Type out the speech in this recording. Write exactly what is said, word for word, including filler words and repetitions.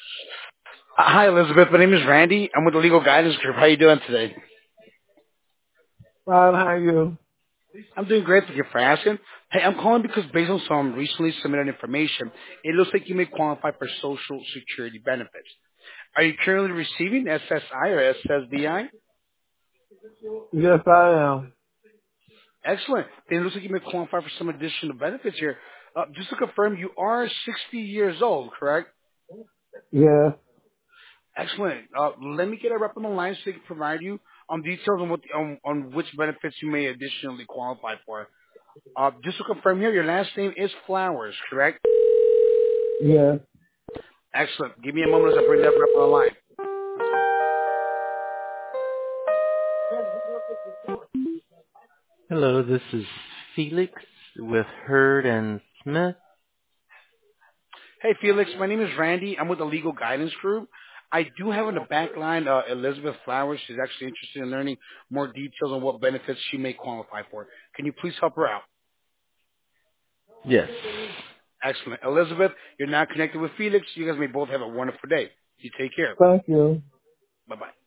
Uh, Hi, Elizabeth. My name is Randy. I'm with the Legal Guidance Group. How you doing today? Fine, how are you? I'm doing great. Thank you for asking. Hey, I'm calling because based on some recently submitted information, it looks like you may qualify for Social Security benefits. Are you currently receiving S S I or S S D I? Yes, I am. Excellent. Then it looks like you may qualify for some additional benefits here. Uh, just to confirm, you are sixty years old, correct? Yes. Excellent. Uh, let me get a rep on the line so they can provide you on details on what on, on which benefits you may additionally qualify for. Uh, just to confirm here, your last name is Flowers, correct? Yes. Excellent. Give me a moment as I bring that rep on the line. Hello, this is Felix with Hurd and Smith. Hey, Felix. My name is Randy. I'm with the Legal Guidance Group. I do have on the back line uh, Elizabeth Flowers. She's actually interested in learning more details on what benefits she may qualify for. Can you please help her out? Yes. Excellent. Elizabeth, you're now connected with Felix. You guys may both have a wonderful day. You take care. Thank you. Bye-bye.